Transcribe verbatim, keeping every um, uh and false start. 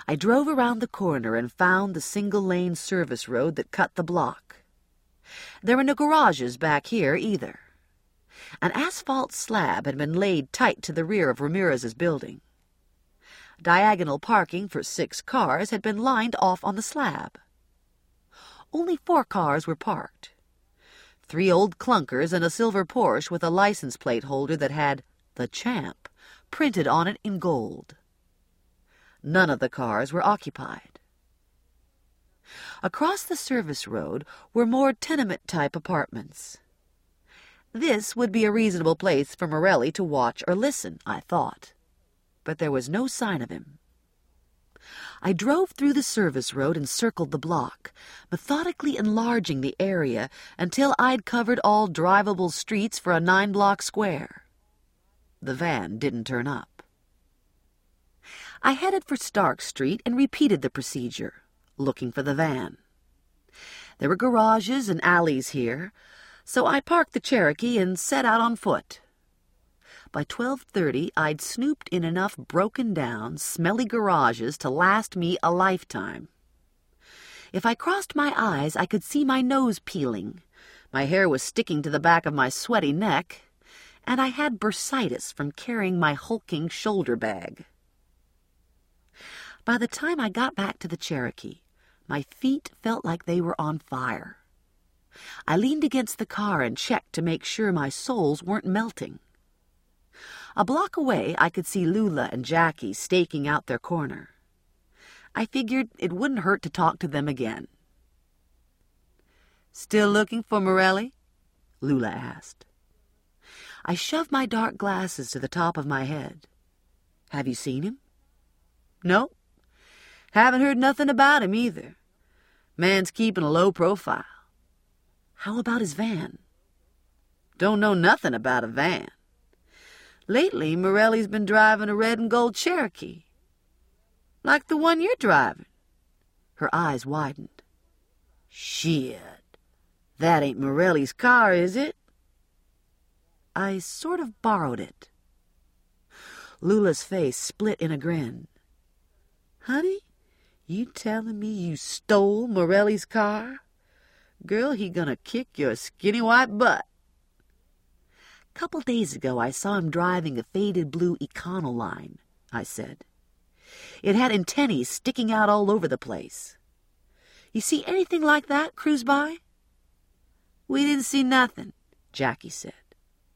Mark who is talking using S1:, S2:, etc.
S1: I drove around the corner and found the single-lane service road that cut the block. There were no garages back here either. An asphalt slab had been laid tight to the rear of Ramirez's building. Diagonal parking for six cars had been lined off on the slab. Only four cars were parked. Three old clunkers and a silver Porsche with a license plate holder that had "The Champ" printed on it in gold. None of the cars were occupied. Across the service road were more tenement-type apartments. This would be a reasonable place for Morelli to watch or listen, I thought. But there was no sign of him. I drove through the service road and circled the block, methodically enlarging the area until I'd covered all drivable streets for a nine-block square. The van didn't turn up. I headed for Stark Street and repeated the procedure, looking for the van. There were garages and alleys here, so I parked the Cherokee and set out on foot. By twelve thirty, I'd snooped in enough broken-down, smelly garages to last me a lifetime. If I crossed my eyes, I could see my nose peeling. My hair was sticking to the back of my sweaty neck, and I had bursitis from carrying my hulking shoulder bag. By the time I got back to the Cherokee, my feet felt like they were on fire. I leaned against the car and checked to make sure my soles weren't melting. A block away, I could see Lula and Jackie staking out their corner. I figured it wouldn't hurt to talk to them again. "Still looking for Morelli?" Lula asked. I shoved my dark glasses to the top of my head. "Have you seen him?" "No. Haven't heard nothing about him either. Man's keeping a low profile." "How about his van?" "Don't know nothing about a van. Lately, Morelli's been driving a red and gold Cherokee. Like the one you're driving." Her eyes widened. "Shit. That ain't Morelli's car, is it?" "I sort of borrowed it." Lula's face split in a grin. "Honey, you telling me you stole Morelli's car? Girl, he gonna kick your skinny white butt." "Couple days ago I saw him driving a faded blue Econoline," I said. "It had antennae sticking out all over the place. You see anything like that cruise by?" "We didn't see nothing," Jackie said.